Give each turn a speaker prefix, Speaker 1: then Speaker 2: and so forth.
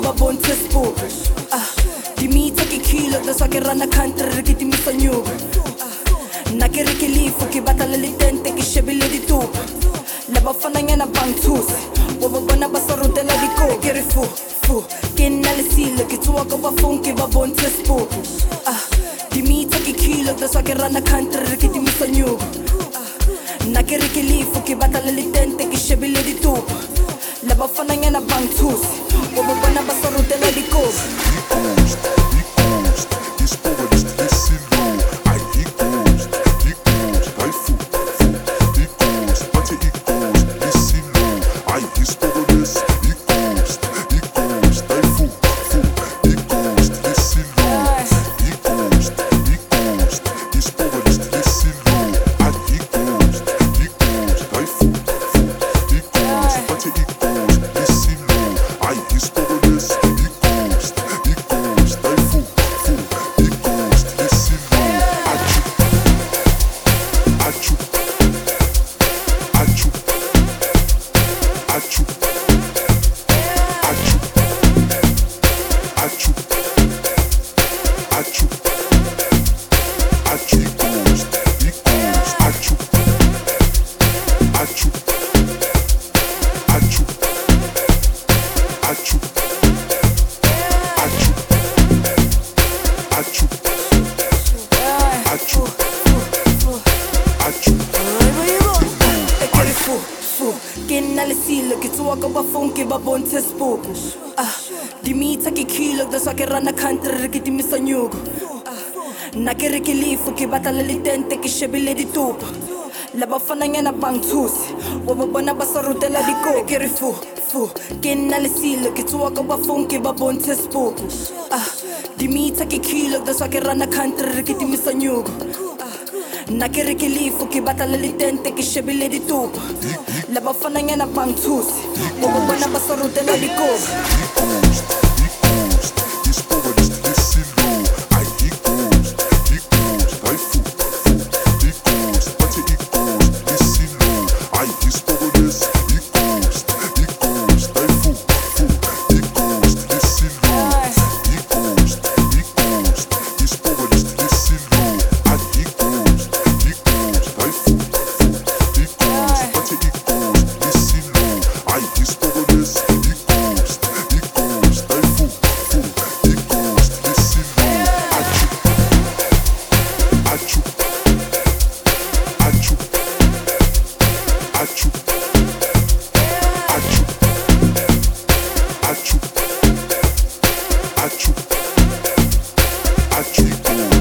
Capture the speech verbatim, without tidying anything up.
Speaker 1: va bonte spook. Ah, di mita che kilo, da so che rana country che ti mi fa new. Na che rike lifu che batta le litente che scebile di tu. La bafana nyana bantus. Bobo bona basa rutela di ko. Che rifu, fu, che nale sile che tua ko va fun che va bonte spook. Ah, di mita che kilo, da so che rana country che ti mi fa new. Na che rike lifu che batta le litente che scebile di tu. La bafana nyana bantus. Bobo bona basa rutela di ko. Che nale sile che tua ko va fun che va bonte spook. Ah, di mita che kilo da so che rana country che ti mi sa new. Na che rike lifu che batta le litente che scebile di tu. La bafana nyana bantus. Bobo bona basa rutela di ko. Che rifu, fu, che nale sile che tua ko va fun che va bonte spook. Ah, di mita che kilo da so che rana country che ti mi sa new. Na che rike lifu che batta le litente che scebile di tu. La bafana nyana bantus. Bobo bona basa rutela di ko.
Speaker 2: Achoo.